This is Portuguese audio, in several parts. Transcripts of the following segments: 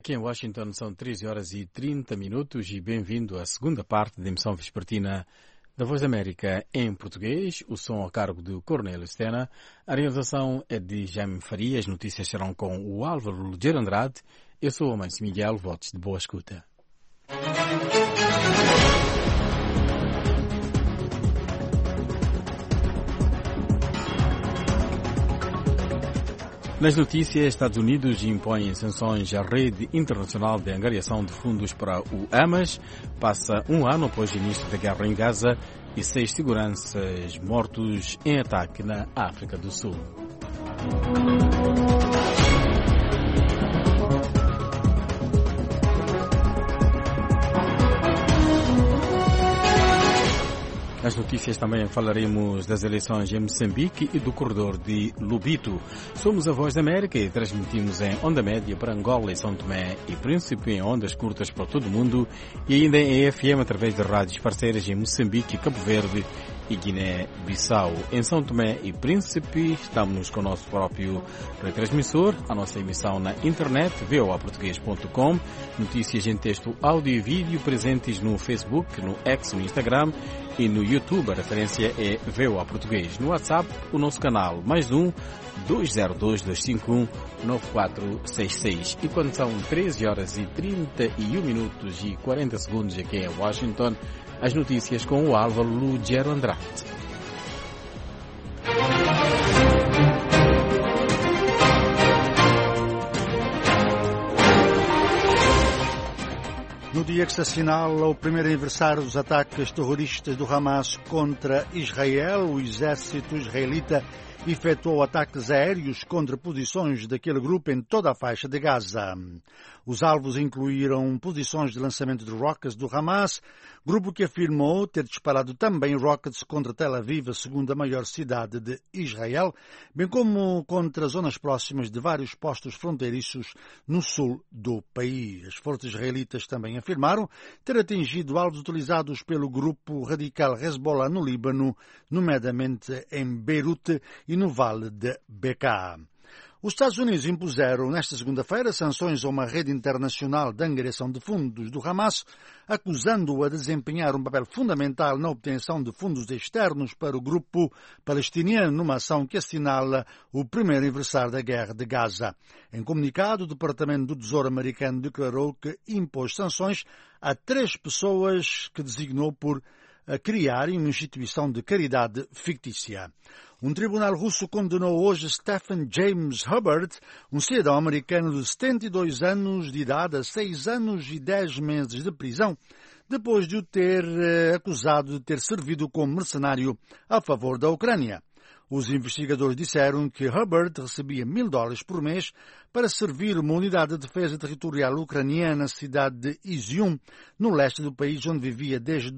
Aqui em Washington são 13 horas e 30 minutos e bem-vindo à segunda parte da emissão vespertina da Voz da América em português. O som a cargo de Cornélio Stena. A realização é de Jaime Faria. As notícias serão com o Álvaro Lugero Andrade. Eu sou o Amancio Miguel. Votos de boa escuta. Nas notícias, Estados Unidos impõe sanções à rede internacional de angariação de fundos para o Hamas. Passa um ano após o início da guerra em Gaza e 6 seguranças mortos em ataque na África do Sul. Nas notícias também falaremos das eleições em Moçambique e do corredor de Lobito. Somos a Voz da América e transmitimos em onda média para Angola e São Tomé e Príncipe, em ondas curtas para todo o mundo e ainda em FM através de rádios parceiras em Moçambique, Cabo Verde e Guiné-Bissau. Em São Tomé e Príncipe estamos com o nosso próprio retransmissor, a nossa emissão na internet, voaportugues.com, notícias em texto, áudio e vídeo presentes no Facebook, no X, no Instagram e no YouTube. A referência é VOA Português. No WhatsApp, o nosso canal, +1 202 251 9466. E quando são 13 horas e 31 minutos e 40 segundos aqui em Washington, as notícias com o Álvaro Lugero Andrade. No dia que se assinala o primeiro aniversário dos ataques terroristas do Hamas contra Israel, o exército israelita efetuou ataques aéreos contra posições daquele grupo em toda a faixa de Gaza. Os alvos incluíram posições de lançamento de rockets do Hamas, grupo que afirmou ter disparado também rockets contra Tel Aviv, a segunda maior cidade de Israel, bem como contra zonas próximas de vários postos fronteiriços no sul do país. As forças israelitas também afirmaram ter atingido alvos utilizados pelo grupo radical Hezbollah no Líbano, nomeadamente em Beirute e no Vale de Bekaa. Os Estados Unidos impuseram nesta segunda-feira sanções a uma rede internacional de angariação de fundos do Hamas, acusando-o a desempenhar um papel fundamental na obtenção de fundos externos para o grupo palestiniano numa ação que assinala o primeiro aniversário da guerra de Gaza. Em comunicado, o Departamento do Tesouro americano declarou que impôs sanções a 3 pessoas que designou por criarem uma instituição de caridade fictícia. Um tribunal russo condenou hoje Stephen James Hubbard, um cidadão americano de 72 anos de idade, a 6 anos e 10 meses de prisão, depois de o ter acusado de ter servido como mercenário a favor da Ucrânia. Os investigadores disseram que Hubbard recebia $1.000 por mês para servir uma unidade de defesa territorial ucraniana na cidade de Izium, no leste do país, onde vivia desde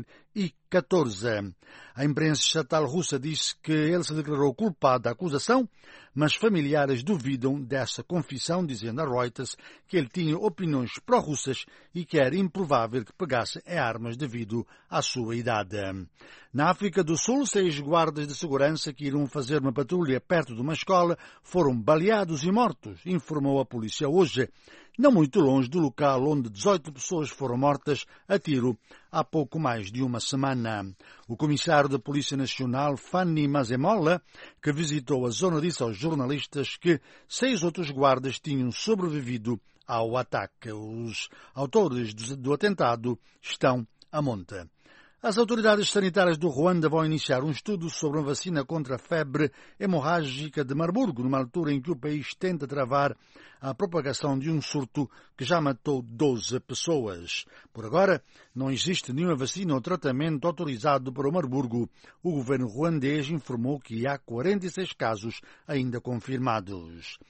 2014. A imprensa estatal russa disse que ele se declarou culpado da acusação, mas familiares duvidam dessa confissão, dizendo a Reuters que ele tinha opiniões pró-russas e que era improvável que pegasse em armas devido à sua idade. Na África do Sul, 6 guardas de segurança que iriam fazer uma patrulha perto de uma escola foram baleados e mortos, informou a polícia hoje, não muito longe do local onde 18 pessoas foram mortas a tiro há pouco mais de uma semana. O comissário da Polícia Nacional, Fanny Masemola, que visitou a zona, disse aos jornalistas que 6 outros guardas tinham sobrevivido ao ataque. Os autores do atentado estão à monta. As autoridades sanitárias do Ruanda vão iniciar um estudo sobre uma vacina contra a febre hemorrágica de Marburgo, numa altura em que o país tenta travar a propagação de um surto que já matou 12 pessoas. Por agora, não existe nenhuma vacina ou tratamento autorizado para o Marburgo. O governo ruandês informou que há 46 casos ainda confirmados.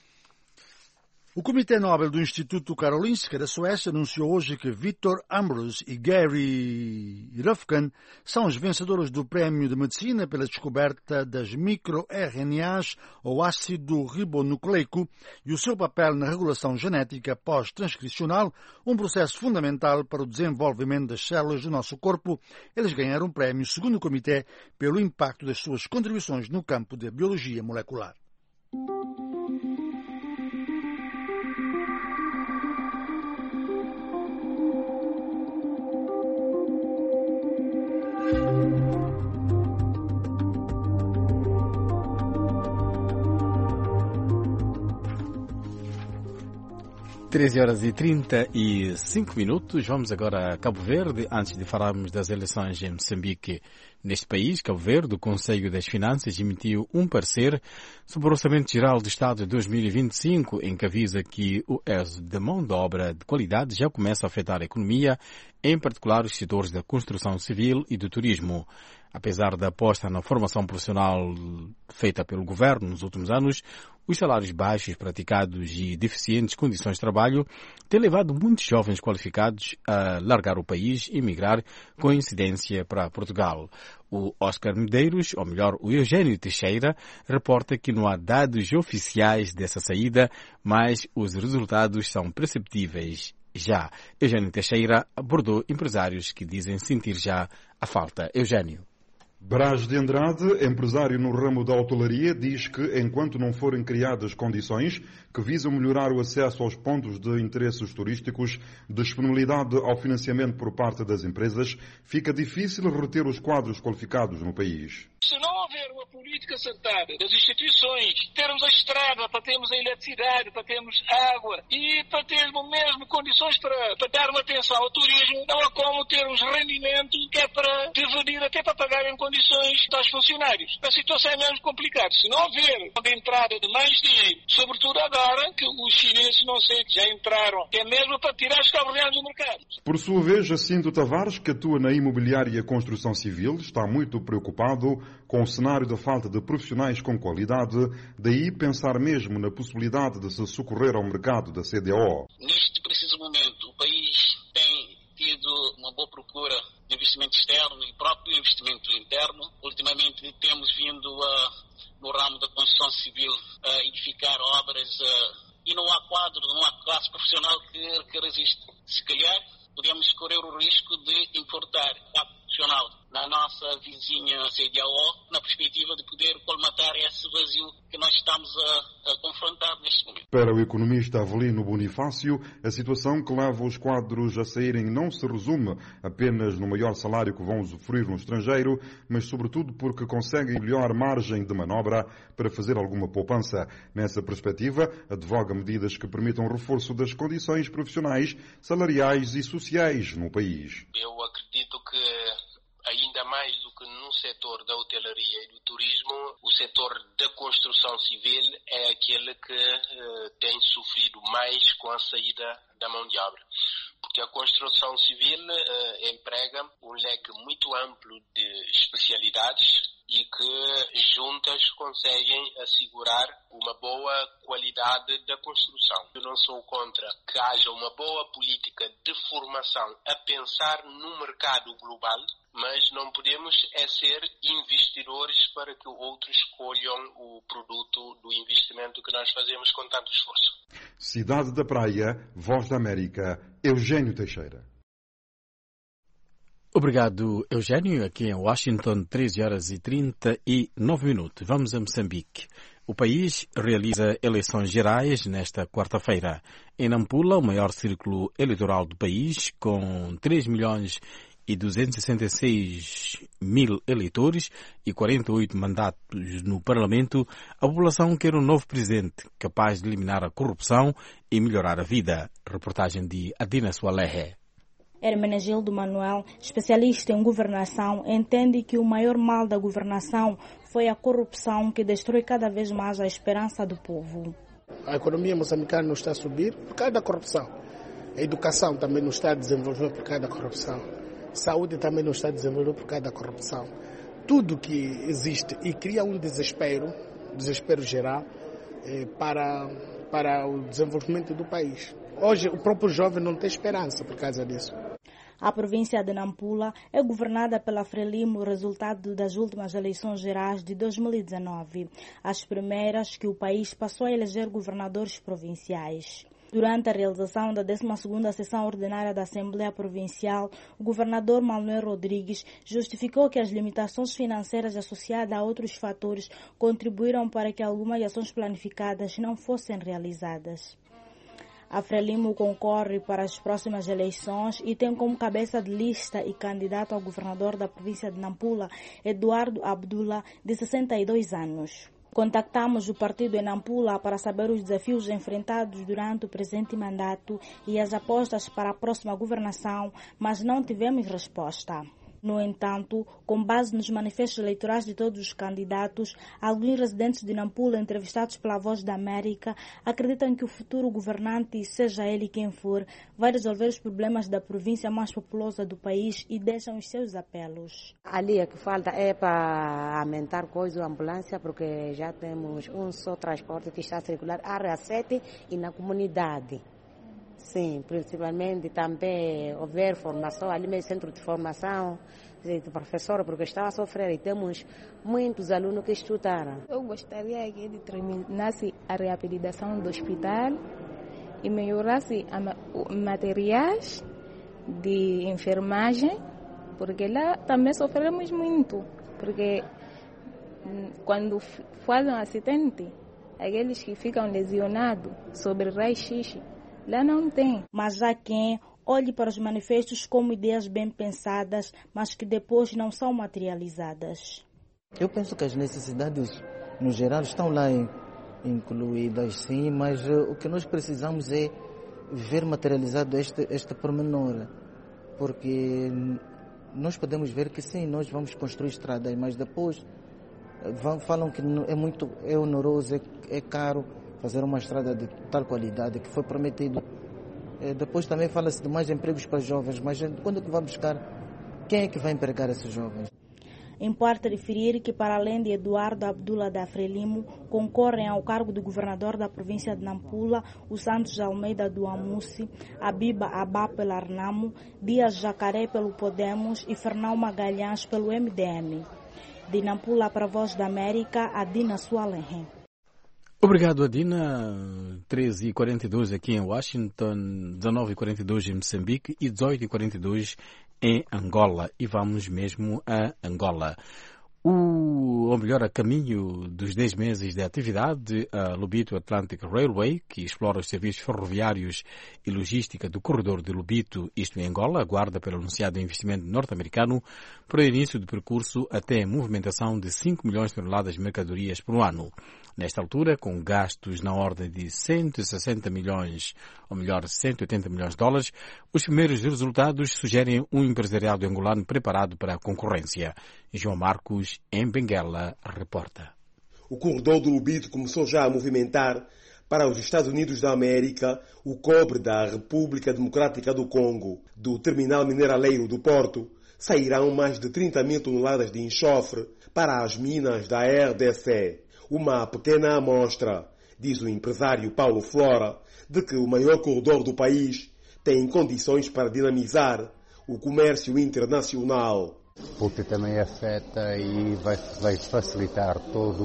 O Comitê Nobel do Instituto Karolinska da Suécia anunciou hoje que Victor Ambros e Gary Röfken são os vencedores do Prémio de Medicina pela descoberta das micro-RNAs ou ácido ribonucleico e o seu papel na regulação genética pós-transcricional, um processo fundamental para o desenvolvimento das células do nosso corpo. Eles ganharam um prémio, segundo o Comitê, pelo impacto das suas contribuições no campo da biologia molecular. 13h35. Vamos agora a Cabo Verde, antes de falarmos das eleições em Moçambique. Neste país, Cabo Verde, o Conselho das Finanças emitiu um parecer sobre o Orçamento Geral do Estado de 2025, em que avisa que o excesso de mão de obra de qualidade já começa a afetar a economia, em particular os setores da construção civil e do turismo. Apesar da aposta na formação profissional feita pelo governo nos últimos anos, os salários baixos praticados e deficientes condições de trabalho têm levado muitos jovens qualificados a largar o país e emigrar com incidência para Portugal. O Oscar Medeiros, ou melhor, o Eugênio Teixeira, reporta que não há dados oficiais dessa saída, mas os resultados são perceptíveis. Já Eugênio Teixeira abordou empresários que dizem sentir já a falta. Eugênio. Braz de Andrade, empresário no ramo da hotelaria, diz que enquanto não forem criadas condições que visam melhorar o acesso aos pontos de interesses turísticos, disponibilidade ao financiamento por parte das empresas, fica difícil reter os quadros qualificados no país. Se não houver uma política acertada das instituições, termos a estrada, para termos a eletricidade, para termos água e para termos mesmo condições para dar uma atenção ao turismo, não há como termos rendimento que é para dividir até para pagar em condições aos funcionários. A situação é mesmo complicada. Se não houver uma entrada de mais dinheiro, sobretudo agora que os chineses, não sei, já entraram, é mesmo para tirar os cabo-verdianos do mercado. Por sua vez, Jacinto Tavares, que atua na imobiliária e construção civil, está muito preocupado com o cenário da falta de profissionais com qualidade, daí pensar mesmo na possibilidade de se socorrer ao mercado da CDO. Neste preciso momento, o país tem tido uma boa procura de investimento externo e próprio investimento interno. Ultimamente temos vindo no ramo da construção civil a edificar obras e não há quadro, não há classe profissional que resiste. Se calhar podemos correr o risco de importar quadro profissional na nossa vizinha CDAO, na perspectiva de poder colmatar esse vazio que nós estamos a confrontar neste momento. Para o economista Avelino Bonifácio, a situação que leva os quadros a saírem não se resume apenas no maior salário que vão usufruir no estrangeiro, mas sobretudo porque conseguem melhor margem de manobra para fazer alguma poupança. Nessa perspectiva, advoga medidas que permitam o reforço das condições profissionais, salariais e sociais no país. Eu acredito que ainda mais do que no setor da hotelaria e do turismo, o setor da construção civil é aquele que tem sofrido mais com a saída da mão de obra. Porque a construção civil emprega um leque muito amplo de especialidades e que juntas conseguem assegurar uma boa qualidade da construção. Eu não sou contra que haja uma boa política de formação a pensar no mercado global, mas não podemos ser investidores para que outros escolham o produto do investimento que nós fazemos com tanto esforço. Cidade da Praia, Voz da América, Eugênio Teixeira. Obrigado, Eugênio. Aqui em Washington, 13h39. Vamos a Moçambique. O país realiza eleições gerais nesta quarta-feira. Em Nampula, o maior círculo eleitoral do país, com 3.266.000 eleitores e 48 mandatos no Parlamento, a população quer um novo presidente capaz de eliminar a corrupção e melhorar a vida. Reportagem de Adina Sualehe. Hermenegildo Manuel, especialista em governação, entende que o maior mal da governação foi a corrupção que destrói cada vez mais a esperança do povo. A economia moçambicana não está a subir por causa da corrupção. A educação também não está a desenvolver por causa da corrupção. A saúde também não está a desenvolver por causa da corrupção. Tudo que existe e cria um desespero geral para o desenvolvimento do país. Hoje o próprio jovem não tem esperança por causa disso. A província de Nampula é governada pela Frelimo, resultado das últimas eleições gerais de 2019, as primeiras que o país passou a eleger governadores provinciais. Durante a realização da 12ª sessão ordinária da Assembleia Provincial, o governador Manuel Rodrigues justificou que as limitações financeiras associadas a outros fatores contribuíram para que algumas ações planificadas não fossem realizadas. A Frelimo concorre para as próximas eleições e tem como cabeça de lista e candidato ao governador da província de Nampula, Eduardo Abdullah, de 62 anos. Contactamos o partido em Nampula para saber os desafios enfrentados durante o presente mandato e as apostas para a próxima governação, mas não tivemos resposta. No entanto, com base nos manifestos eleitorais de todos os candidatos, alguns residentes de Nampula entrevistados pela Voz da América acreditam que o futuro governante, seja ele quem for, vai resolver os problemas da província mais populosa do país e deixam os seus apelos. Ali o que falta é para aumentar a ambulância, porque já temos um só transporte que está a circular área 7 e na comunidade. Sim, principalmente também houver formação, ali no centro de formação de professor, porque estava a sofrer e temos muitos alunos que estudaram. Eu gostaria que ele terminasse a reabilitação do hospital e melhorasse materiais de enfermagem, porque lá também sofremos muito, porque quando fazem um acidente, aqueles que ficam lesionados sobre raio-x, lá não tem. Mas há quem olhe para os manifestos como ideias bem pensadas, mas que depois não são materializadas. Eu penso que as necessidades, no geral, estão lá incluídas, sim, mas o que nós precisamos é ver materializado este pormenor, porque nós podemos ver que sim, nós vamos construir estradas, mas depois falam que é oneroso, é caro fazer uma estrada de tal qualidade que foi prometido. Depois também fala-se de mais empregos para jovens, mas quando é que vai buscar? Quem é que vai empregar esses jovens? Importa referir que, para além de Eduardo Abdullah da Frelimo, concorrem ao cargo de governador da província de Nampula o Santos Almeida do Amusi, Abiba Abá pela Arnamo, Dias Jacaré pelo Podemos e Fernão Magalhães pelo MDM. De Nampula para a Voz da América, Adina Sualenhe. Obrigado, Adina. 13h42 aqui em Washington, 19h42 em Moçambique e 18h42 em Angola. E vamos mesmo a Angola. Ou melhor, a caminho dos 10 meses de atividade, a Lobito Atlantic Railway, que explora os serviços ferroviários e logística do corredor de Lobito, isto em Angola, aguarda pelo anunciado investimento norte-americano para o início do percurso até a movimentação de 5 milhões de toneladas de mercadorias por ano. Nesta altura, com gastos na ordem de 160 milhões, ou melhor, 180 milhões de dólares, os primeiros resultados sugerem um empresariado angolano preparado para a concorrência. João Marcos, em Benguela, reporta. O corredor do Lobito começou já a movimentar para os Estados Unidos da América o cobre da República Democrática do Congo. Do terminal mineraleiro do Porto sairão mais de 30 mil toneladas de enxofre para as minas da RDC. Uma pequena amostra, diz o empresário Paulo Flora, de que o maior corredor do país tem condições para dinamizar o comércio internacional. Porque também afeta e vai facilitar todo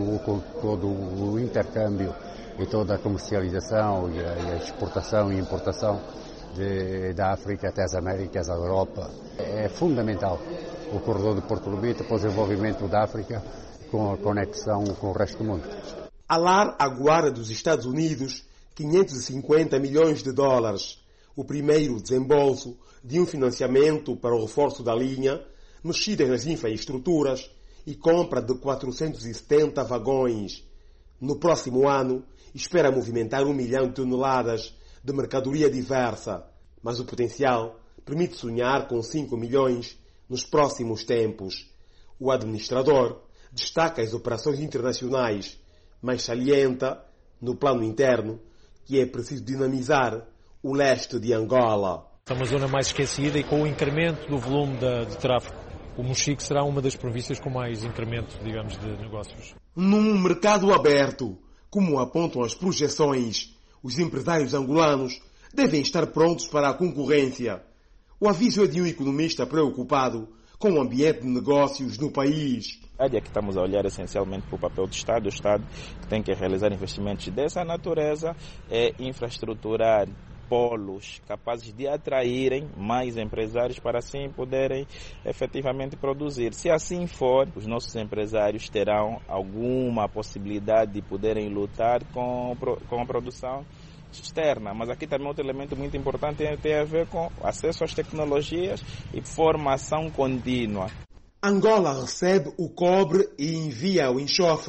o intercâmbio e toda a comercialização e a exportação e importação da África até as Américas, a Europa. É fundamental o corredor de Porto Lobito para o desenvolvimento da África com a conexão com o resto do mundo. A LAR aguarda dos Estados Unidos 550 milhões de dólares, o primeiro desembolso de um financiamento para o reforço da linha, mexidas nas infraestruturas e compra de 470 vagões. No próximo ano, espera movimentar 1 milhão de toneladas de mercadoria diversa, mas o potencial permite sonhar com 5 milhões nos próximos tempos. O administrador destaca as operações internacionais, mas salienta, no plano interno, que é preciso dinamizar o leste de Angola. É uma zona mais esquecida e com o incremento do volume de tráfego, o Mochique será uma das províncias com mais incremento, digamos, de negócios. Num mercado aberto, como apontam as projeções, os empresários angolanos devem estar prontos para a concorrência. O aviso é de um economista preocupado com o ambiente de negócios no país. A área que estamos a olhar essencialmente para o papel do Estado, o Estado que tem que realizar investimentos dessa natureza é infraestruturar polos capazes de atraírem mais empresários para assim poderem efetivamente produzir. Se assim for, os nossos empresários terão alguma possibilidade de poderem lutar com a produção externa, mas aqui também outro elemento muito importante tem a ver com acesso às tecnologias e formação contínua. Angola recebe o cobre e envia o enxofre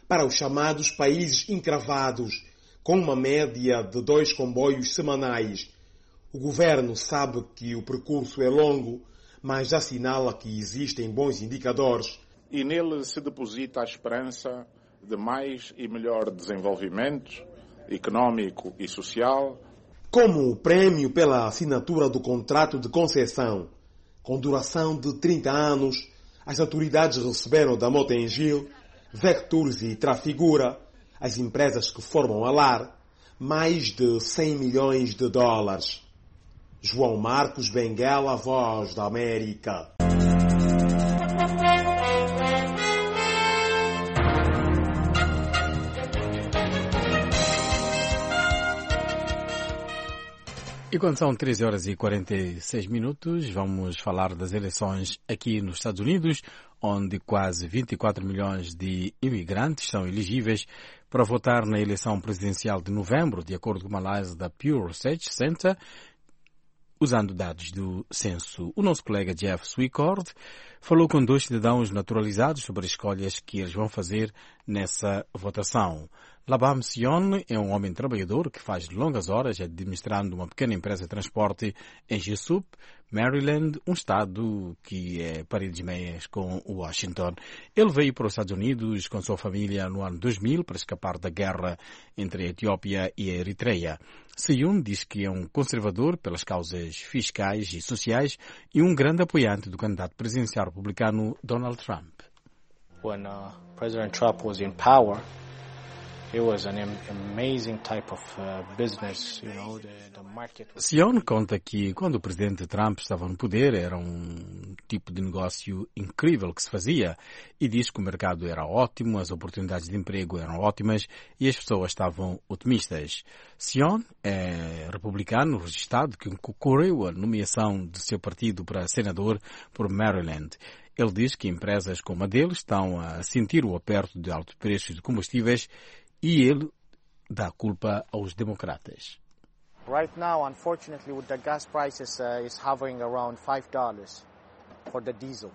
para os chamados países encravados, com uma média de 2 comboios semanais. O governo sabe que o percurso é longo, mas assinala que existem bons indicadores. E nele se deposita a esperança de mais e melhor desenvolvimento económico e social. Como o prémio pela assinatura do contrato de concessão, com duração de 30 anos, as autoridades receberam da Mota-Engil, Vecturs e Trafigura, as empresas que formam a LAR, mais de 100 milhões de dólares. João Marcos Benguela, Voz da América. E quando são 13 horas e 46 minutos, vamos falar das eleições aqui nos Estados Unidos, onde quase 24 milhões de imigrantes são elegíveis para votar na eleição presidencial de novembro, de acordo com uma análise da Pew Research Center, usando dados do censo. O nosso colega Jeff Swicord falou com 2 cidadãos naturalizados sobre as escolhas que eles vão fazer nessa votação. Labam Sion é um homem trabalhador que faz longas horas administrando uma pequena empresa de transporte em Jesup, Maryland, um estado que é paredes meias com Washington. Ele veio para os Estados Unidos com sua família no ano 2000 para escapar da guerra entre a Etiópia e a Eritreia. Sion diz que é um conservador pelas causas fiscais e sociais e um grande apoiante do candidato presidencial republicano Donald Trump. When President Trump was in power, it was an amazing type of business, you know, the market was... Sion conta que quando o presidente Trump estava no poder era um tipo de negócio incrível que se fazia e diz que o mercado era ótimo, as oportunidades de emprego eram ótimas e as pessoas estavam otimistas. Sion é republicano registrado que concorreu à nomeação do seu partido para senador por Maryland. Ele diz que empresas como a dele estão a sentir o aperto de altos preços de combustíveis e ele dá culpa aos democratas. Right now, unfortunately, with the gas prices is hovering around $5 for the diesel.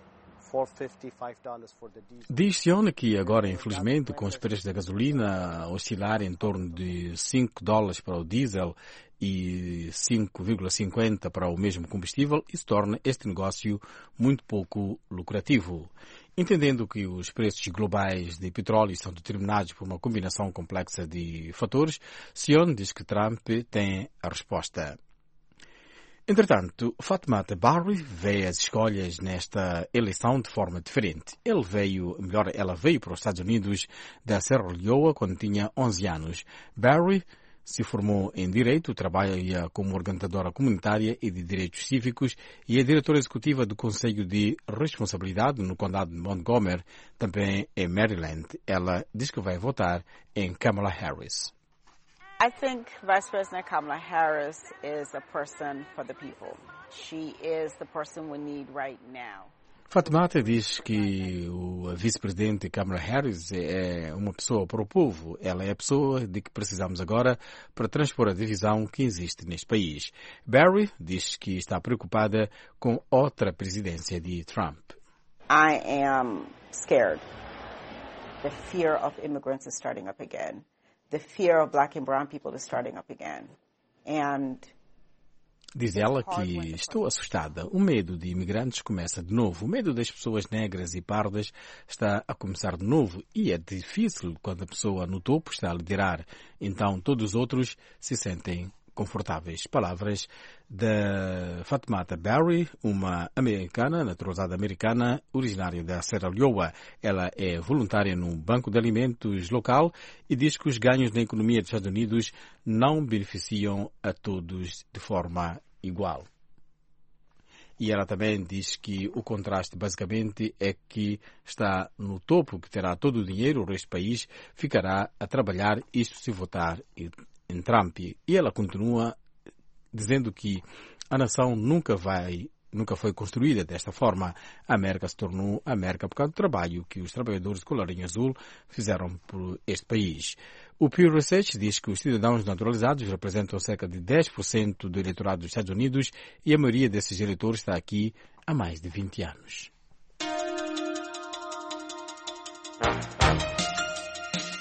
$4.55 for the diesel. Diz Sion que agora, infelizmente, com os preços da gasolina a oscilar em torno de $5 para o diesel e 5,50 para o mesmo combustível, isso torna este negócio muito pouco lucrativo. Entendendo que os preços globais de petróleo são determinados por uma combinação complexa de fatores, Sion diz que Trump tem a resposta. Entretanto, Fatmata Barry vê as escolhas nesta eleição de forma diferente. Ela veio para os Estados Unidos da Serra Leoa quando tinha 11 anos. Barry se formou em Direito, trabalha como organizadora comunitária e de direitos cívicos e é diretora executiva do Conselho de Responsabilidade no Condado de Montgomery, também em Maryland. Ela diz que vai votar em Kamala Harris. I think Vice President Kamala Harris is a person for the people. She is the person we need right now. Fatmata diz que a vice-presidente Kamala Harris é uma pessoa para o povo. Ela é a pessoa de que precisamos agora para transpor a divisão que existe neste país. Barry diz que está preocupada com outra presidência de Trump. I am scared. The fear of immigrants is starting up again. The fear of black and brown people is starting up again. And diz ela que estou assustada. O medo de imigrantes começa de novo. O medo das pessoas negras e pardas está a começar de novo. E é difícil quando a pessoa no topo está a liderar. Então todos os outros se sentem confortáveis. Palavras da Fatmata Barry, uma americana, naturalizada americana, originária da Serra Leoa. Ela é voluntária no Banco de Alimentos local e diz que os ganhos na economia dos Estados Unidos não beneficiam a todos de forma igual. E ela também diz que o contraste basicamente é que está no topo, que terá todo o dinheiro, o resto do país ficará a trabalhar, isto se votar em Trump. E ela continua dizendo que a nação nunca foi construída desta forma. A América se tornou América por causa do trabalho que os trabalhadores de colarinho azul fizeram por este país. O Pew Research diz que os cidadãos naturalizados representam cerca de 10% do eleitorado dos Estados Unidos e a maioria desses eleitores está aqui há mais de 20 anos.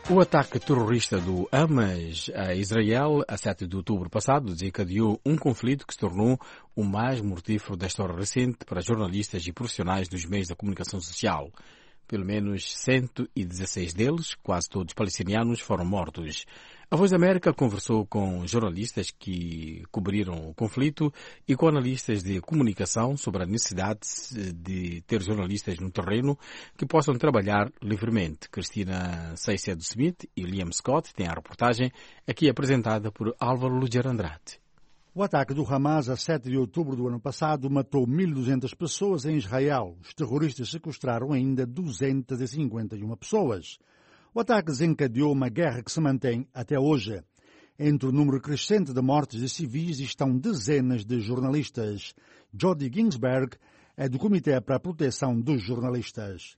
O ataque terrorista do Hamas a Israel, a 7 de outubro passado, desencadeou um conflito que se tornou o mais mortífero da história recente para jornalistas e profissionais dos meios da comunicação social. Pelo menos 116 deles, quase todos palestinianos, foram mortos. A Voz da América conversou com jornalistas que cobriram o conflito e com analistas de comunicação sobre a necessidade de ter jornalistas no terreno que possam trabalhar livremente. Cristina Seicedo-Smith e Liam Scott têm a reportagem aqui apresentada por Álvaro Luger Andrade. O ataque do Hamas a 7 de outubro do ano passado matou 1.200 pessoas em Israel. Os terroristas sequestraram ainda 251 pessoas. O ataque desencadeou uma guerra que se mantém até hoje. Entre o número crescente de mortes de civis estão dezenas de jornalistas. Jody Ginsberg é do Comitê para a Proteção dos Jornalistas.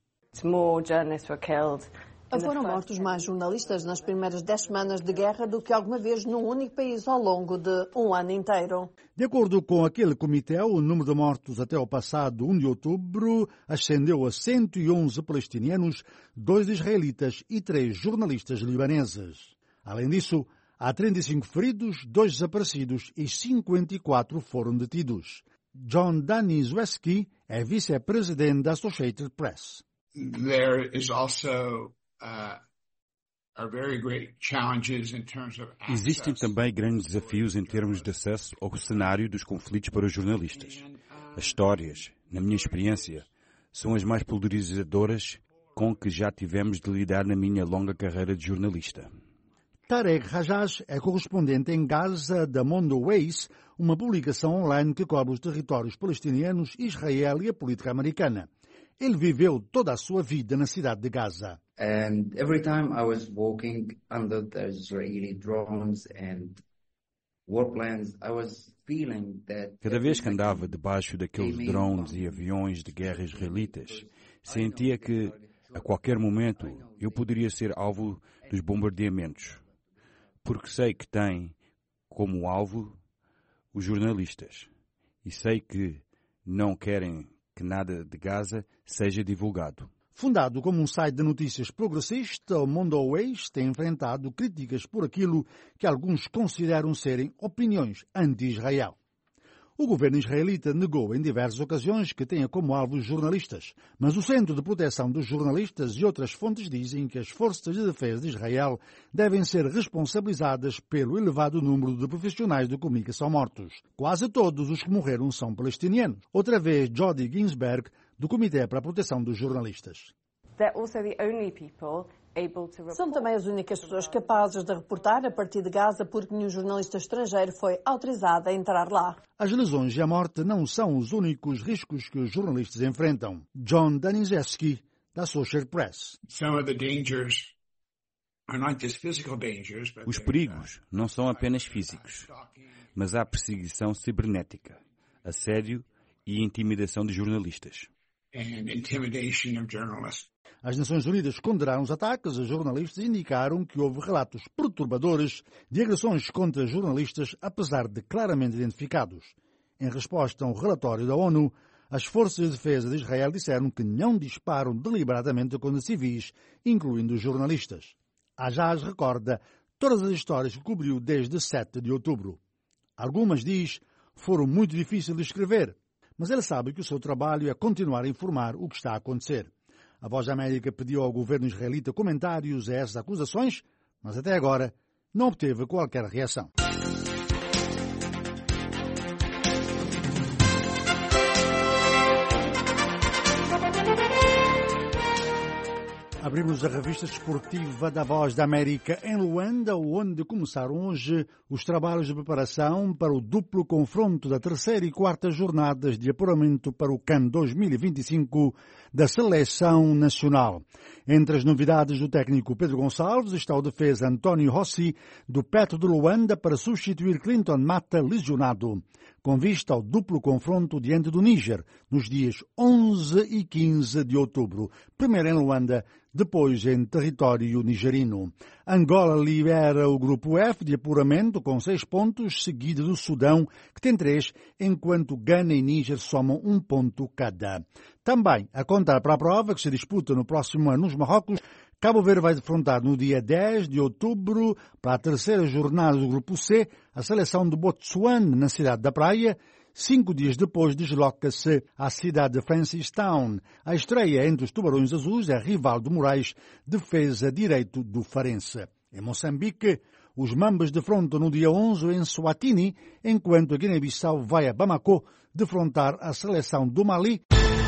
Foram mortos mais jornalistas nas primeiras 10 semanas de guerra do que alguma vez num único país ao longo de um ano inteiro. De acordo com aquele comitê, o número de mortos até o passado 1 de outubro ascendeu a 111 palestinianos, 2 israelitas e 3 jornalistas libaneses. Além disso, há 35 feridos, 2 desaparecidos e 54 foram detidos. John Danizweski é vice-presidente da Associated Press. There is also Existem também grandes desafios em termos de acesso ao cenário dos conflitos para os jornalistas. As histórias, na minha experiência, são as mais polarizadoras com que já tivemos de lidar na minha longa carreira de jornalista. Tarek Rajaj é correspondente em Gaza da Mondoways, uma publicação online que cobre os territórios palestinianos, Israel e a política americana. Ele viveu toda a sua vida na cidade de Gaza. And every time I was walking under the Israeli drones and warplanes, I was feeling that... Cada vez que andava debaixo daqueles drones e aviões de guerra israelitas, sentia que, a qualquer momento, eu poderia ser alvo dos bombardeamentos. Porque sei que tem como alvo os jornalistas. E sei que não querem que nada de Gaza seja divulgado. Fundado como um site de notícias progressista, o Mondoways tem enfrentado críticas por aquilo que alguns consideram serem opiniões anti-Israel. O governo israelita negou em diversas ocasiões que tenha como alvo os jornalistas, mas o Centro de Proteção dos Jornalistas e outras fontes dizem que as forças de defesa de Israel devem ser responsabilizadas pelo elevado número de profissionais de comunicação mortos. Quase todos os que morreram são palestinianos. Outra vez, Jody Ginsberg, do Comitê para a Proteção dos Jornalistas. São também as únicas pessoas capazes de reportar a partir de Gaza porque nenhum jornalista estrangeiro foi autorizado a entrar lá. As lesões e a morte não são os únicos riscos que os jornalistas enfrentam. John Danizewski, da Associated Press. Os perigos não são apenas físicos, mas há perseguição cibernética, assédio e intimidação de jornalistas. As Nações Unidas condenaram os ataques a jornalistas e indicaram que houve relatos perturbadores de agressões contra jornalistas, apesar de claramente identificados. Em resposta a um relatório da ONU, as forças de defesa de Israel disseram que não disparam deliberadamente contra civis, incluindo os jornalistas. Hajjaj recorda todas as histórias que cobriu desde 7 de outubro. Algumas, diz, foram muito difíceis de escrever, mas ele sabe que o seu trabalho é continuar a informar o que está a acontecer. A Voz da América pediu ao governo israelita comentários a essas acusações, mas até agora não obteve qualquer reação. Abrimos a revista desportiva da Voz da América em Luanda, onde começaram hoje os trabalhos de preparação para o duplo confronto da terceira e quarta jornadas de apuramento para o CAN 2025 da Seleção Nacional. Entre as novidades do técnico Pedro Gonçalves está o defesa António Rossi, do Petro de Luanda, para substituir Clinton Mata, lesionado, com vista ao duplo confronto diante do Níger, nos dias 11 e 15 de outubro, primeiro em Luanda, depois em território nigerino. Angola lidera o grupo F de apuramento com 6 pontos, seguido do Sudão, que tem 3, enquanto Gana e Níger somam 1 ponto cada. Também, a contar para a prova que se disputa no próximo ano nos Marrocos, Cabo Verde vai defrontar no dia 10 de outubro, para a terceira jornada do Grupo C, a seleção de Botsuane, na cidade da Praia. 5 dias depois desloca-se à cidade de Francistown. A estreia entre os Tubarões Azuis é Rivaldo Moraes, defesa direito do Farense. Em Moçambique, os Mambas defrontam no dia 11 em Swatini, enquanto a Guiné-Bissau vai a Bamako defrontar a seleção do Mali.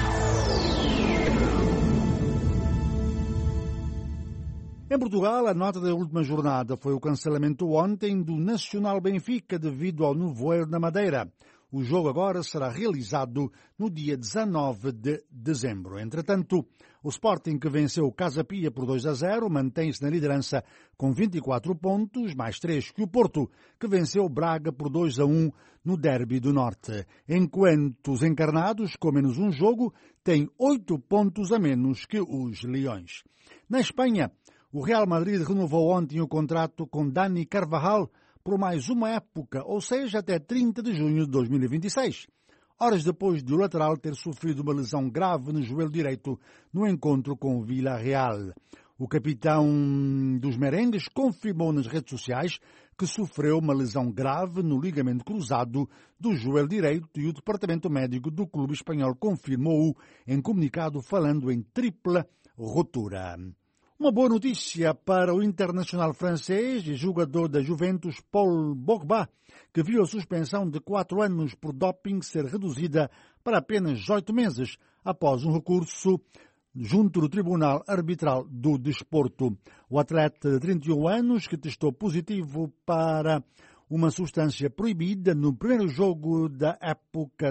Em Portugal, a nota da última jornada foi o cancelamento ontem do Nacional Benfica devido ao nevoeiro na Madeira. O jogo agora será realizado no dia 19 de dezembro. Entretanto, o Sporting, que venceu o Casa Pia por 2-0, mantém-se na liderança com 24 pontos, mais 3 que o Porto, que venceu o Braga por 2-1 no Derby do Norte. Enquanto os encarnados, com menos um jogo, têm 8 pontos a menos que os Leões. Na Espanha, o Real Madrid renovou ontem o contrato com Dani Carvajal por mais uma época, ou seja, até 30 de junho de 2026. Horas depois de o lateral ter sofrido uma lesão grave no joelho direito no encontro com o Villarreal. O capitão dos merengues confirmou nas redes sociais que sofreu uma lesão grave no ligamento cruzado do joelho direito e o departamento médico do clube espanhol confirmou-o em comunicado falando em tripla rotura. Uma boa notícia para o internacional francês e jogador da Juventus Paul Pogba, que viu a suspensão de 4 anos por doping ser reduzida para apenas 8 meses após um recurso junto do Tribunal Arbitral do Desporto. O atleta de 31 anos, que testou positivo para uma substância proibida no primeiro jogo da época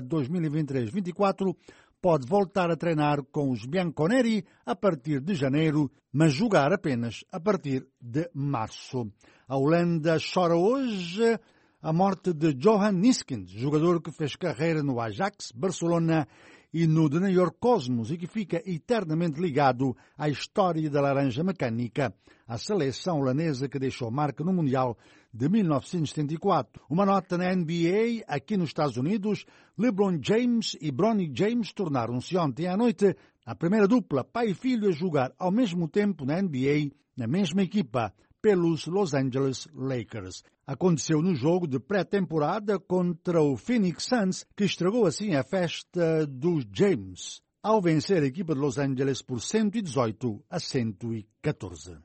2023-24, pode voltar a treinar com os Bianconeri a partir de janeiro, mas jogar apenas a partir de março. A Holanda chora hoje a morte de Johan Neeskens, jogador que fez carreira no Ajax, Barcelona e no de New York Cosmos e que fica eternamente ligado à história da laranja mecânica, a seleção holandesa que deixou marca no Mundial de 1974. Uma nota na NBA, aqui nos Estados Unidos, LeBron James e Bronny James tornaram-se ontem à noite a primeira dupla pai e filho a jogar ao mesmo tempo na NBA, na mesma equipa, pelos Los Angeles Lakers. Aconteceu no jogo de pré-temporada contra o Phoenix Suns, que estragou assim a festa dos James, ao vencer a equipa de Los Angeles por 118-114.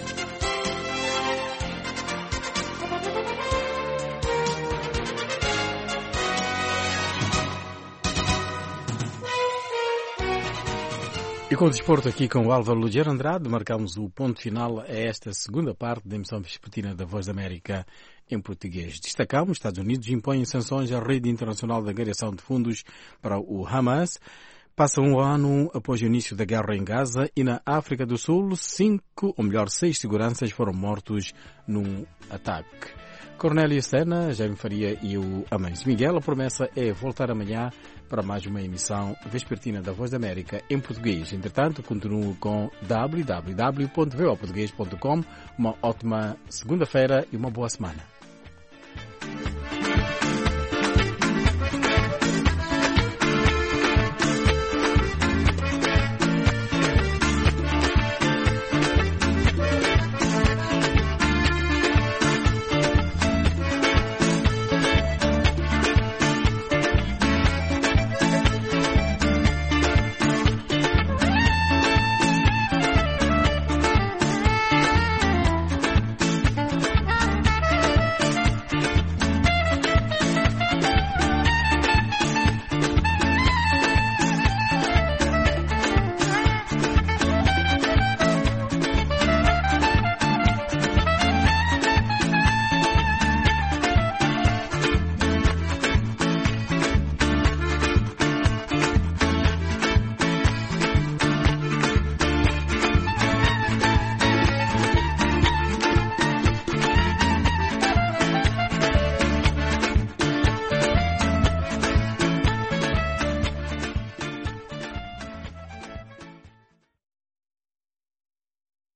E com o desporto aqui com o Álvaro Lugero Andrade, marcamos o ponto final a esta segunda parte da emissão vespertina da Voz da América em português. Destacamos, os Estados Unidos impõem sanções à rede internacional de angariação de fundos para o Hamas. Passa um ano após o início da guerra em Gaza e na África do Sul, 6 seguranças foram mortos num ataque. Cornélia Sena, Jaime Faria e o Amães Miguel. A promessa é voltar amanhã para mais uma emissão vespertina da Voz da América em português. Entretanto, continuo com www.voaportugues.com. Uma ótima segunda-feira e uma boa semana.